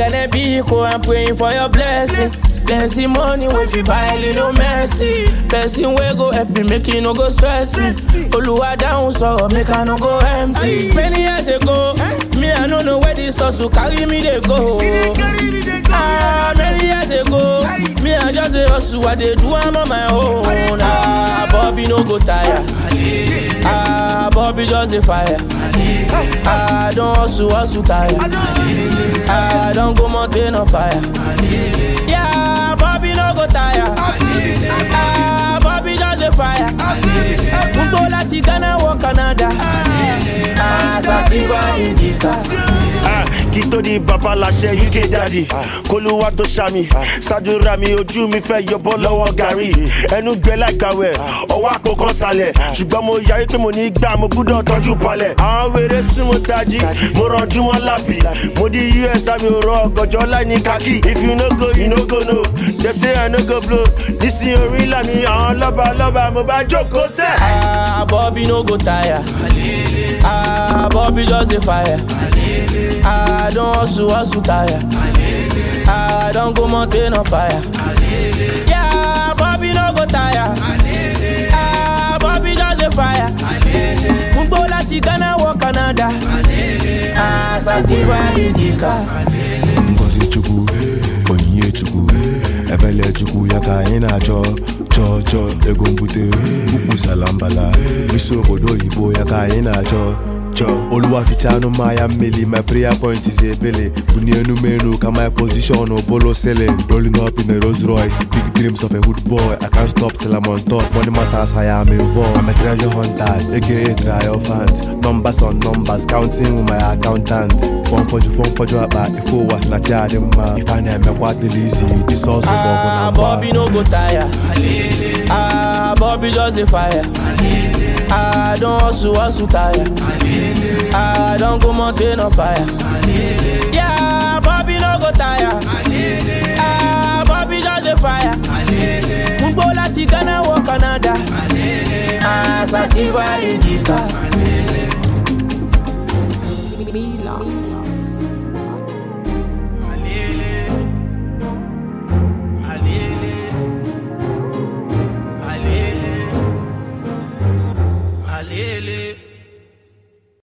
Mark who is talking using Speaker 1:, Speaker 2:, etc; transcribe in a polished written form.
Speaker 1: gonna be cool, I'm praying for your blessings. Plenty money if you buy little messy. Person wey go help me make you no go stress me. Oluwa down so make I no go empty. Many years ago, me I don't know where this hustle carry me they go. Many years ago, me I just a hustle, I dey do I'm on my own. Bobby no go tire. Bobby just a fire. I don't hustle tire. I don't go mountain on fire. Yeah, Bobby no go tire. Bobby just a fire. Mumbo lati Ghana or Canada. Sasiva Indica.
Speaker 2: Kito di baba lashe UK daddy. Koluwa to shami. Sadura mi ojú mi fẹ́ yọbọ lọ́wọ́ gàrí. Ẹnu gbẹ láìgbàwẹ̀, ọwọ́ àpò kan sálẹ̀. Ṣùgbọ́n mo yarí pé mo ní gbà mo gbúdọ̀ tọ́jú palẹ̀. Àwọn wèrè sún mo tají, mo rànjú wọn lápì. Mo di US àmì òrò ọ̀gànjọ́ láì ní kákì. If you no go, you no go no. Dem say I no go blow. Nísìnyí orí làmì àwọn lọ́ba mo bá jókòó sẹ́.
Speaker 1: Bobby no go tire. Bobby just a fire. I don't hustle tire. I don't go mountain on fire. Yeah, Bobby no go tire. Bobby just a fire. Mumbo lati Ghana or Canada. Sasiva Indica.
Speaker 3: Ngozi Chukwu, Onyinye Chukwu, Ebele Chukwu yaka ina cho ego mbute, ukwu salambala, biso obodo Igbo yaka ina cho. Oluwa fichano maya meli, my prayer point is a belly. Bunyenu menu, ka my position or bolo selling. Rolling up in a Rolls Royce, big dreams of a hood boy. I can't stop till I'm on top. Money matters, I am involved. I'm a treasure hunter, aka triumphant. Numbers on numbers, counting with my accountant. Phone for you about if it was not your demand. If I never quite easy, this also
Speaker 1: Bobby no go tire. Bobby just a fire. I don't hustle tire. I don't go mountain on fire. Yeah, Bobby no go tire. Bobby just a fire. Mumbo lati Ghana or Canada. Sasiva Indica.
Speaker 4: Alele.